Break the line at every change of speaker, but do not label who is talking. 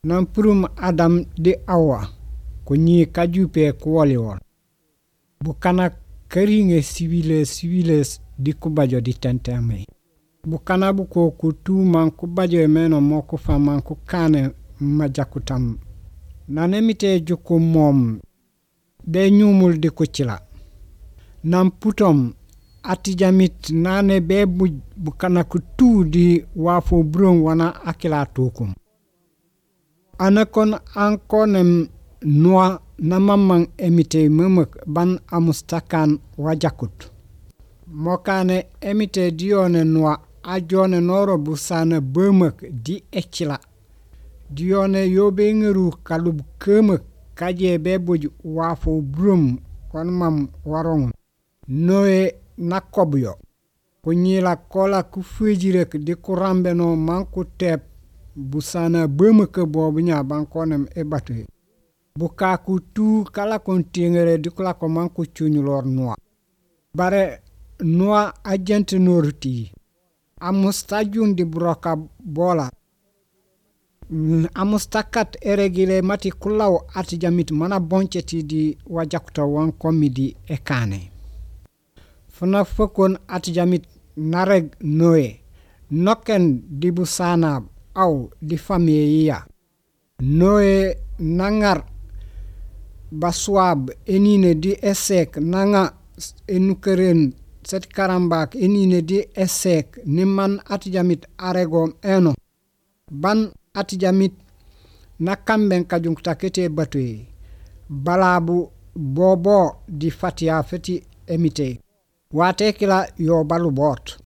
nan purum Adam di Awa ko nyi kajupe kuoliwol bukana karinge civiles di kubajo di tenteme bukana buko kutu man kubajo meno moko fa man ku kane majakutam nanemite joko mom be nyumul di kuchila nam putom atijamit nane be bukana kutu di wafo bron wana akila tokum anakon ankonem noa namamang emite memek ban amustakan wajakut mokane emite dione noa ajone noro busana bemek di echila dione yobe ngeru kalub kemek kaje bebuj wafo brum kon mam warong noe nakobyo kunyila kola kufujirek di kurambe no manku tep busana bemek bobu nya bankonem ebatu buka kutu kala kontingere di kula ko manku chunyulor noa bare noa agent norti amustajun di broka bola amustakat eregile mati kulaw atijamit mana boncheti di wajakuta wan komidi ekane funa fokon atijamit nareg noe noken di busana au di familia noe nangar baswab enine di esek nanga enukeren set karambak enine di esek niman atijamit aregom eno ban atijamit nakamben kajungta kete batwe balabu bobo di fatia feti emite wate kila yo balu bot